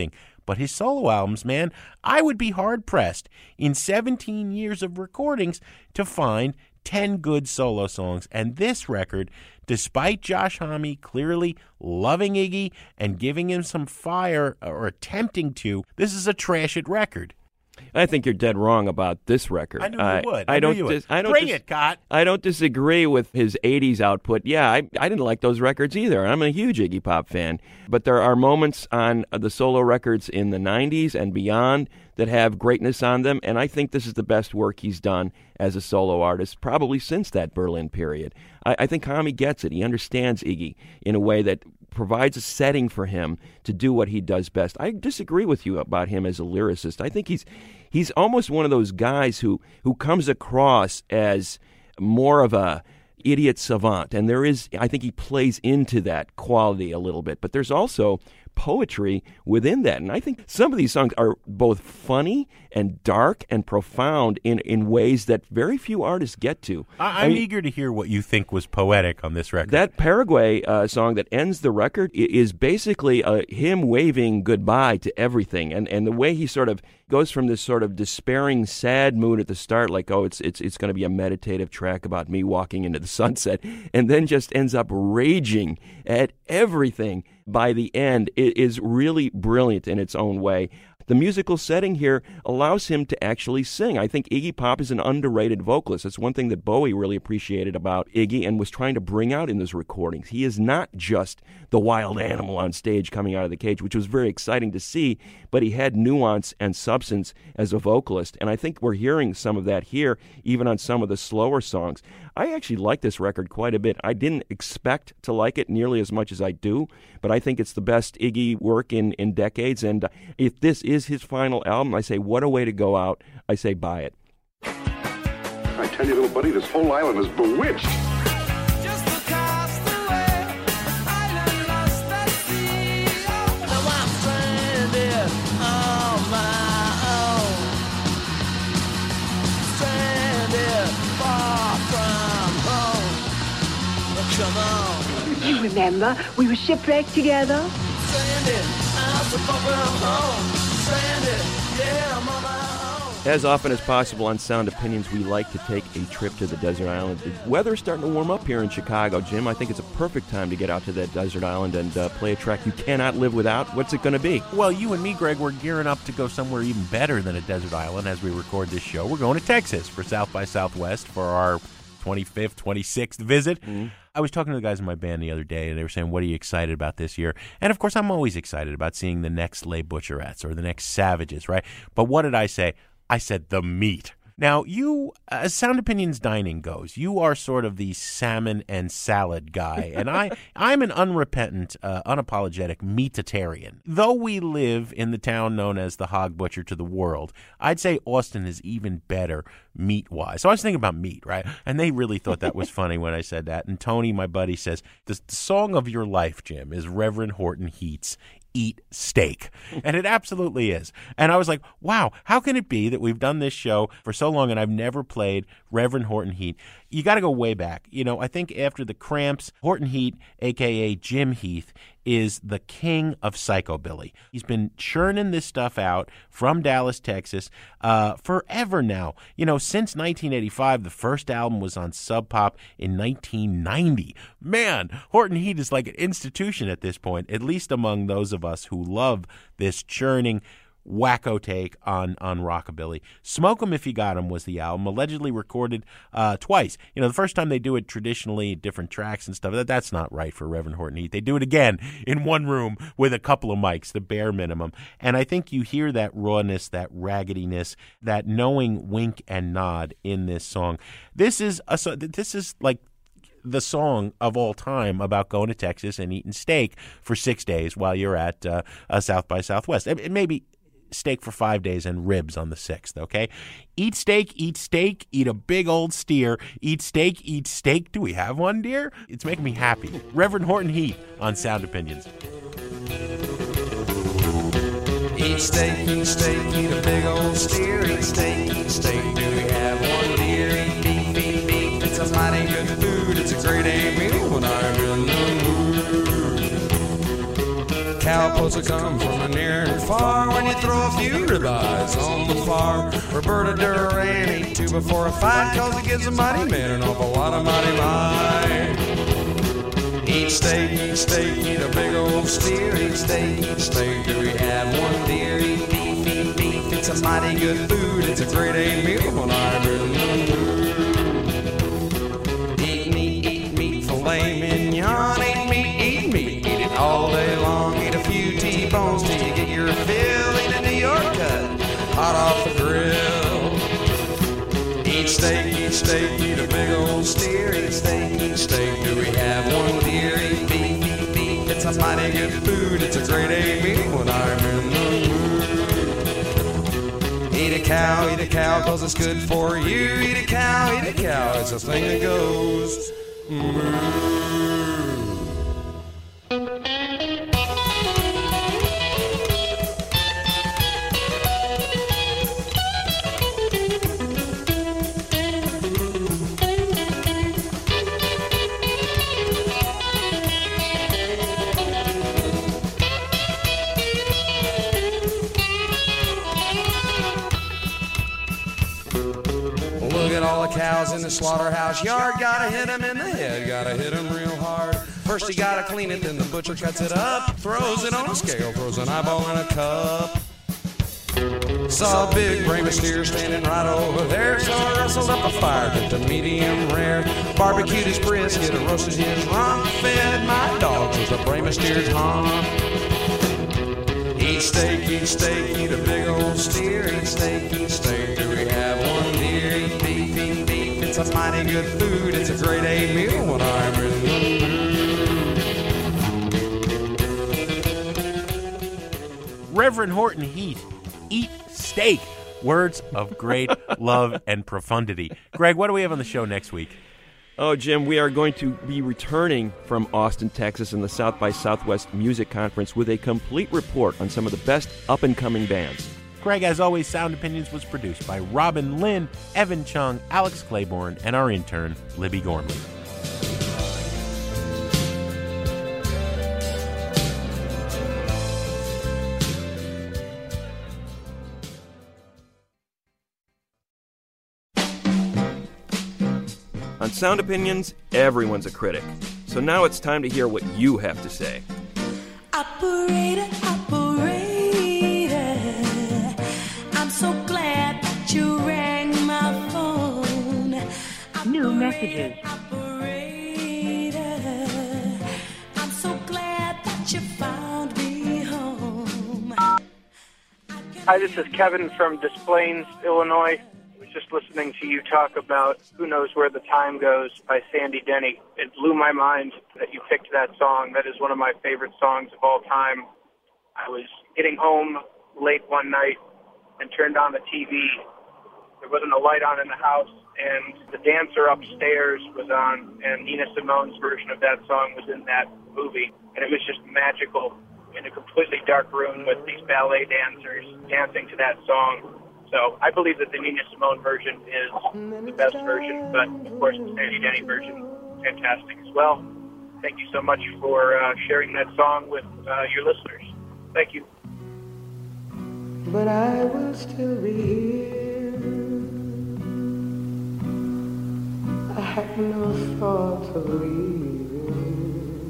But his solo albums, man, I would be hard-pressed in 17 years of recordings to find 10 good solo songs. And this record, despite Josh Homme clearly loving Iggy and giving him some fire, or attempting to, this is a trash-it record. I think you're dead wrong about this record. I knew you would. I knew you would. Bring it, Cott. I don't disagree with his 80s output. Yeah, I didn't like those records either. I'm a huge Iggy Pop fan. But there are moments on the solo records in the 90s and beyond that have greatness on them, and I think this is the best work he's done as a solo artist, probably since that Berlin period. I think Homme gets it. He understands Iggy in a way that provides a setting for him to do what he does best. I disagree with you about him as a lyricist. I think he's almost one of those guys who comes across as more of a idiot savant, and I think he plays into that quality a little bit, but there's also poetry within that. And I think some of these songs are both funny and dark and profound in ways that very few artists get to. I'm eager to hear what you think was poetic on this record. That Paraguay song that ends the record is basically him waving goodbye to everything. And the way he sort of goes from this sort of despairing, sad mood at the start, like, oh, it's going to be a meditative track about me walking into the sunset, and then just ends up raging at everything by the end. It is really brilliant in its own way. The musical setting here allows him to actually sing. I think Iggy Pop is an underrated vocalist. That's one thing that Bowie really appreciated about Iggy and was trying to bring out in those recordings. He is not just the wild animal on stage coming out of the cage, which was very exciting to see, but he had nuance and substance as a vocalist. And I think we're hearing some of that here, even on some of the slower songs. I actually like this record quite a bit. I didn't expect to like it nearly as much as I do, but I think it's the best Iggy work in decades. And if this is his final album, I say, what a way to go out. I say, buy it. I tell you, little buddy, this whole island is bewitched. Come on. You remember, we were shipwrecked together. As often as possible on Sound Opinions, we like to take a trip to the desert island. The weather's starting to warm up here in Chicago, Jim. I think it's a perfect time to get out to that desert island and play a track you cannot live without. What's it going to be? Well, you and me, Greg, we're gearing up to go somewhere even better than a desert island as we record this show. We're going to Texas for South by Southwest for our 25th, 26th visit. Mm-hmm. I was talking to the guys in my band the other day, and they were saying, what are you excited about this year? And, of course, I'm always excited about seeing the next Les Butcherettes or the next Savages, right? But what did I say? I said the meat. Now, you, as Sound Opinions Dining goes, you are sort of the salmon and salad guy, and I'm an unrepentant, unapologetic meatitarian. Though we live in the town known as the hog butcher to the world, I'd say Austin is even better meat-wise. So I was thinking about meat, right? And they really thought that was funny when I said that. And Tony, my buddy, says, the song of your life, Jim, is Reverend Horton Heat's Eat Steak. And it absolutely is. And I was like, wow, how can it be that we've done this show for so long and I've never played Reverend Horton Heat? You got to go way back. You know, I think after the Cramps, Horton Heat, a.k.a. Jim Heath, is the king of psychobilly. He's been churning this stuff out from Dallas, Texas, forever now. You know, since 1985, the first album was on Sub Pop in 1990. Man, Horton Heat is like an institution at this point, at least among those of us who love this churning wacko take on rockabilly. Smoke 'Em If You Got 'Em was the album, allegedly recorded twice. You know, the first time they do it traditionally, different tracks and stuff, that's not right for Reverend Horton Heat. They do it again in one room with a couple of mics, the bare minimum. And I think you hear that rawness, that raggediness, that knowing wink and nod in this song. This is like the song of all time about going to Texas and eating steak for 6 days while you're at South by Southwest. Maybe steak for 5 days and ribs on the 6th, okay? Eat steak, eat a big old steer. Eat steak. Do we have one, dear? It's making me happy. Reverend Horton Heat on Sound Opinions. Eat steak, eat a big old steer. Eat steak, do we have one, dear? Eat beef, it's a mighty good food. It's a great meal when I'm in the mood. cowposts that come from a near and far. When you throw a few ribeyes on the far. Roberta Duran ate two before a fight, cause it gives a mighty man an awful lot of mighty might. Eat steak, eat a big old steer. Eat steak, do we have one deer? Eat beef, it's a mighty good food. It's a grade A meal when I'm in the mood. Eat meat, filet mignon. Eat meat, eat it all day long. Eat a few T-bones till you get your fill. Eat a New York cut, hot off the grill. Eat steak, eat a big old steer. Eat steak, do we have one deer? Eat beef, it's a mighty good food. It's a grade A meal when I'm in the mood. Eat a cow, cause it's good for you. Eat a cow, it's a thing that goes moo. Cows in the slaughterhouse yard, gotta hit 'em in the head, gotta hit 'em real hard. First you gotta clean it, then the butcher cuts it up, throws it on a scale, throws an eyeball in a cup. Saw a big brain of steer standing right over there, so I rustled up a fire, cooked a medium rare, barbecued his brisket, roasted his rump, fed my dogs with a brain of steer's hump. Eat steak, eat a big old steer. Eat steak, do we have one deer? Eat beef, it's a mighty good food. It's a grade A meal when I'm in the mood. Reverend Horton Heat, eat steak. Words of great love and profundity. Greg, what do we have on the show next week? Oh, Jim, we are going to be returning from Austin, Texas in the South by Southwest Music Conference with a complete report on some of the best up-and-coming bands. Greg, as always, Sound Opinions was produced by Robin Lynn, Evan Chung, Alex Claiborne, and our intern, Libby Gormley. On Sound Opinions, everyone's a critic. So now it's time to hear what you have to say. Operator, I'm so glad that you rang my phone. New messages. Operator, I'm so glad that you found me home. Hi, this is Kevin from Des Plaines, Illinois. Just listening to you talk about Who Knows Where the Time Goes by Sandy Denny. It blew my mind that you picked that song. That is one of my favorite songs of all time. I was getting home late one night and turned on the TV. There wasn't a light on in the house, and The Dancer Upstairs was on, and Nina Simone's version of that song was in that movie. And it was just magical in a completely dark room with these ballet dancers dancing to that song. So I believe that the Nina Simone version is the best version, but of course the Sandy Denny version is fantastic as well. Thank you so much for sharing that song with your listeners. Thank you. But I will still be here. I have no thoughts of leaving.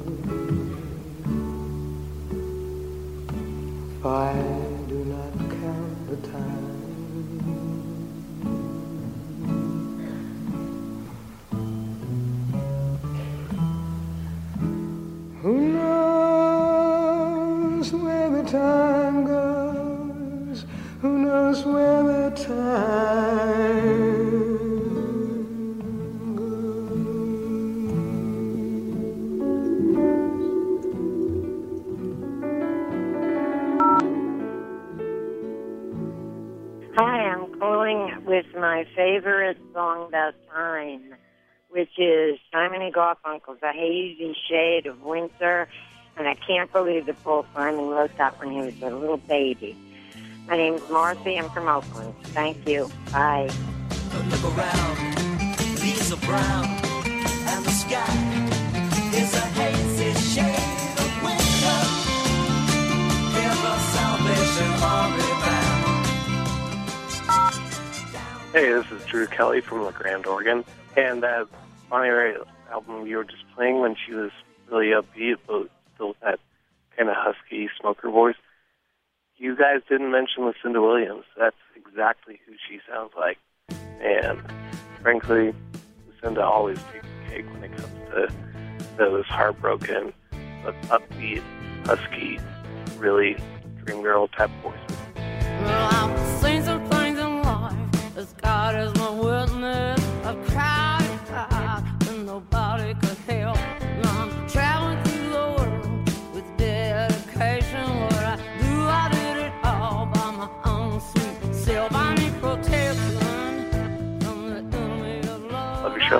For I do not count the time. Who knows where the time goes? Who knows where the time Hi, I'm calling with my favorite song about time, which is Simon and Garfunkel's A Hazy Shade of Winter, and I can't believe that Paul Simon wrote that when he was a little baby. My name's Marcy. I'm from Oakland. Thank you. Bye. Look around, leaves are brown, and the sky is a hazy shade of winter. Hey, this is Drew Kelly from LeGrand, Oregon. And that Bonnie Raitt album you were just playing when she was really upbeat, but still with that kind of husky smoker voice, you guys didn't mention Lucinda Williams. That's exactly who she sounds like. And frankly, Lucinda always takes the cake when it comes to those heartbroken, but upbeat, husky, really dream girl type voices. Well, I've seen some things in life as God is my witness. I've cried, and nobody could help. Now I'm traveling through the world with dedication. What I do, I did it all by my own sweet self. I need protection from the enemy of love. Love your show.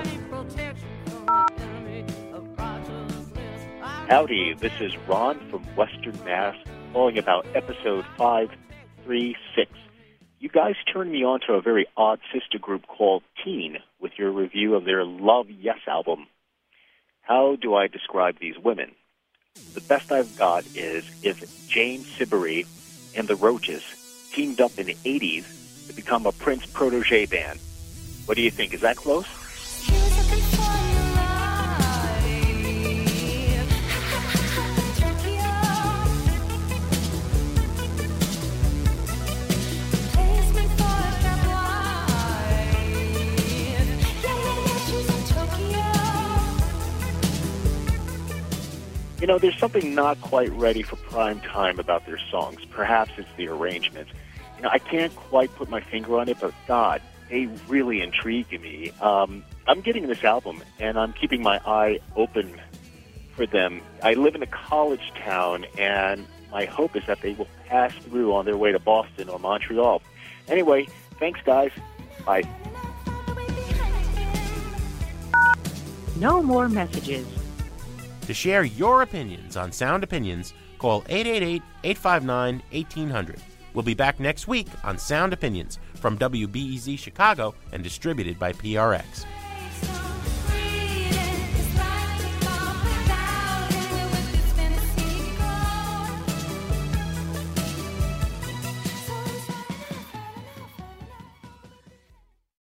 Howdy, this is Ron from Western Mass, calling about episode 536. You guys turned me on to a very odd sister group called Teen with your review of their Love Yes album. How do I describe these women? The best I've got is if Jane Siberry and the Roaches teamed up in the 80s to become a Prince protege band. What do you think? Is that close? You know, there's something not quite ready for prime time about their songs. Perhaps it's the arrangements. You know, I can't quite put my finger on it, but God, they really intrigue me. I'm getting this album, and I'm keeping my eye open for them. I live in a college town, and my hope is that they will pass through on their way to Boston or Montreal. Anyway, thanks, guys. Bye. No more messages. To share your opinions on Sound Opinions, call 888-859-1800. We'll be back next week on Sound Opinions from WBEZ Chicago and distributed by PRX.